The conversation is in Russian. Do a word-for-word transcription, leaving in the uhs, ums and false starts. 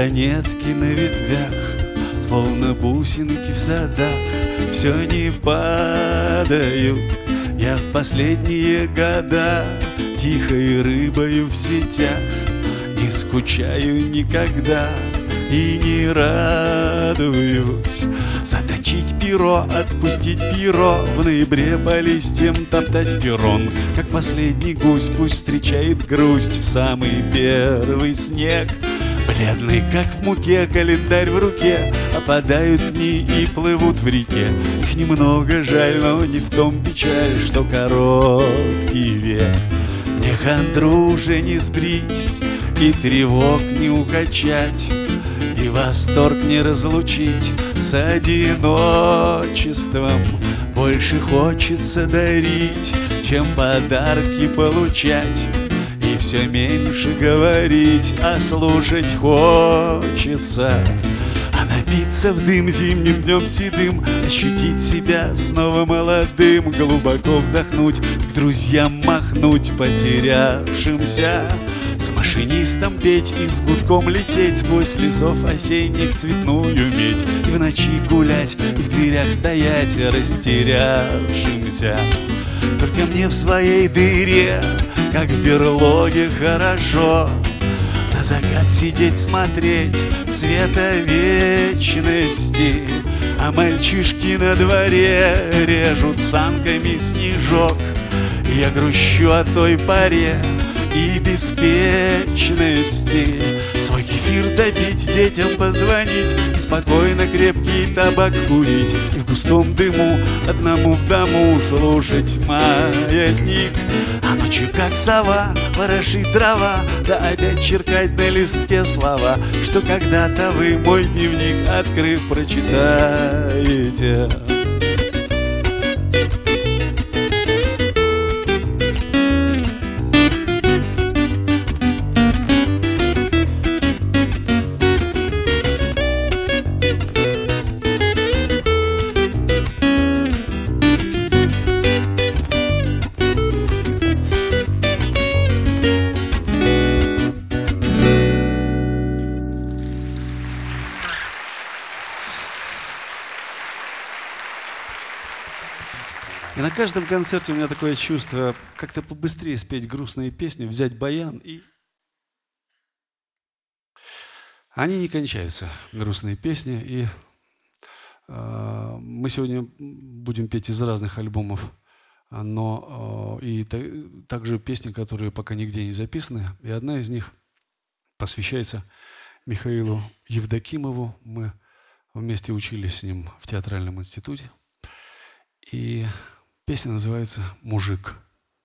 Ранетки на ветвях, словно бусинки в садах, все не падают. Я в последние года тихой рыбою в сетях не скучаю никогда и не радуюсь. Заточить перо, отпустить перо, в ноябре по листьям топтать перрон. Как последний гусь пусть встречает грусть в самый первый снег. Бледный, как в муке, календарь в руке, опадают дни и плывут в реке. Их немного жаль, но не в том печаль, что короткий век. Мне хандру уже не сбрить и тревог не укачать, и восторг не разлучить с одиночеством. Больше хочется дарить, чем подарки получать, и все меньше говорить, а слушать хочется. А напиться в дым зимним днем седым, ощутить себя снова молодым, глубоко вдохнуть, к друзьям махнуть потерявшимся, с машинистом петь и с гудком лететь сквозь лесов осенних цветную медь, и в ночи гулять, и в дверях стоять растерявшимся. Только мне в своей дыре, как в берлоге, хорошо на закат сидеть, смотреть цвета вечности, а мальчишки на дворе режут санками снежок. И я грущу о той паре и беспечности. Свой кефир допить, детям позвонить и спокойно крепкий табак курить, и в густом дыму одному в дому слушать маятник. А ночью, как сова, ворошит трава, да опять черкать на листке слова, что когда-то вы мой дневник, открыв, прочитаете. И на каждом концерте у меня такое чувство, как-то побыстрее спеть грустные песни, взять баян и... Они не кончаются, грустные песни. И э, мы сегодня будем петь из разных альбомов, но э, и та, также песни, которые пока нигде не записаны. И одна из них посвящается Михаилу Евдокимову. Мы вместе учились с ним в театральном институте. И песня называется «Мужик».